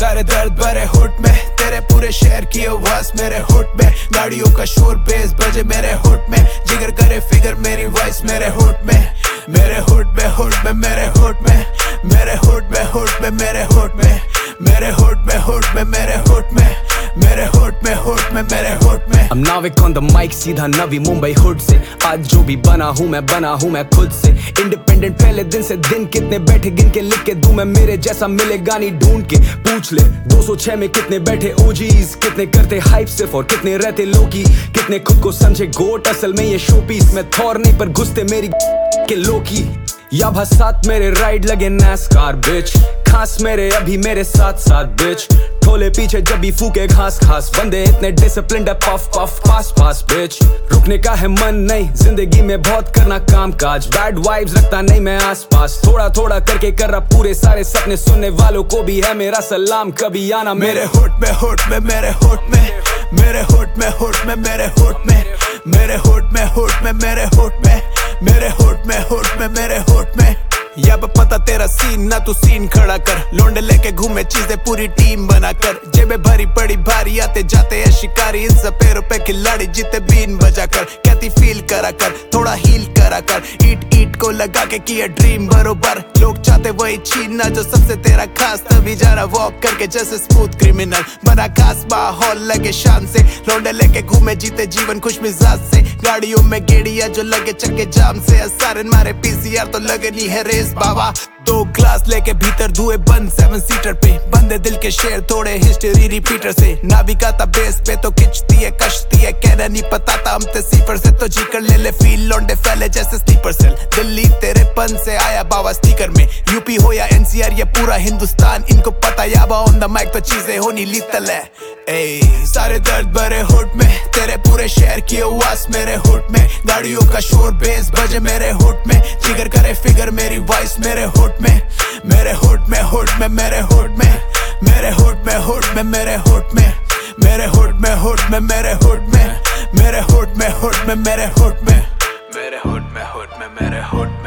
सारे दर्द भरे होठ में, तेरे पूरे शहर की आवाज मेरे होठ में, गाड़ियों का शोर बेस बजे मेरे होठ में, जिगर करे फिगर मेरी वॉइस मेरे होठ में, मेरे होठ में, होठ में, मेरे होठ में, मेरे होठ में, होठ में, मेरे होठ में, मेरे होठ में, होठ में, मेरे होठ में, मेरे होठ में, होठ में, मेरे होठ में। I'm Navik on the mic, सीधा नवी मुंबई हुड से। आज जो भी बना हूँ मैं खुद से। इंडिपेंडेंट पहले दिन से दिन, कितने बैठे गिन के लिख के दूं मैं, मेरे जैसा मिलेगा नहीं ढूंढ के। पूछ ले 206 में कितने बैठे OGs, कितने करते हाइप सिर्फ और कितने रहते लोकी, कितने खुद को समझे गोट असल में ये शो पीस। मैं थॉर नहीं पर घुसते मेरी के लोकी, या साथ मेरे राइड लगे NASCAR बिच, खास मेरे अभी मेरे साथ साथ बिच, ठोले पीछे जब भी फूके घास खास, बंदे इतने डिसिप्लिन्ड है पफ पफ पास पास बिच, रुकने का है मन नहीं जिंदगी में बहुत करना काम काज, बैड वाइब्स रखता नहीं मैं आस पास, थोड़ा थोड़ा करके कर रहा पूरे सारे सपने, सुनने वालों को भी है मेरा सलाम, कभी आना मेरे होठ में, होठ में, मेरे होठ में, मेरे होठ में, होठ में, मेरे होठ में, मेरे होठ में, होठ में, मेरे होठ में, मेरे होठ में, होठ में, मेरे होठ में। या पता तेरा सीन ना तू सीन खड़ा कर, लौंडे लेके घूमे चीजें पूरी टीम बनाकर, जेबे भरी पड़ी भारी आते जाते है शिकारी, इन सब पैरों पे खिलाड़ी जीते बीन बजा कर, कहती फील करा कर थोड़ा हील करा कर, ईट ईट को लगा के किया ड्रीम बरोबर, लोग चाहते वही छीनना जो सबसे तेरा खास, तभी जा रहा वॉक करके जैसे स्मूथ क्रिमिनल, बना खास माहौल लगे शान से, लौंडे लेके घूमे जीते जीवन खुश मिजाज से, गाड़ियों में गेड़िया जो लगे चक्के जाम से, सारे मारे PCR तो लगे नहीं है रेस बाबा, 2 ग्लास लेके भीतर धुए बंद 7 सीटर पे, बंदे दिल के शेर तोड़े हिस्ट्री रिपीटर से, नाविका था बेस पे तो खिंचती है कश्ती है, कहना नहीं पता था हम थे सीफर से, तो जी कर ले फील लौंडे फैले जैसे स्लीपर सेल, दिल्ली तेरे पन से आया बाबा स्टिकर में, यूपी हो या NCR ये पूरा हिंदुस्तान, इनको पता याबा ऑन द माइक तो चीजें होनी लीतल है। सारे दर्द भरे होठ में, तेरे पूरे शहर की आवाज मेरे होठ में, गाड़ियों का शोर बेस बजे मेरे होठ में, जिगर करे फिगर मेरी वॉइस मेरे होठ में, मेरे होठ में, होठ में, मेरे होठ में, मेरे होठ में, होठ में, मेरे होठ में, मेरे होठ में, होठ में, मेरे होठ में, मेरे होठ में, होठ में, मेरे होठ में, मेरे होठ में, होठ में, मेरे होठ में।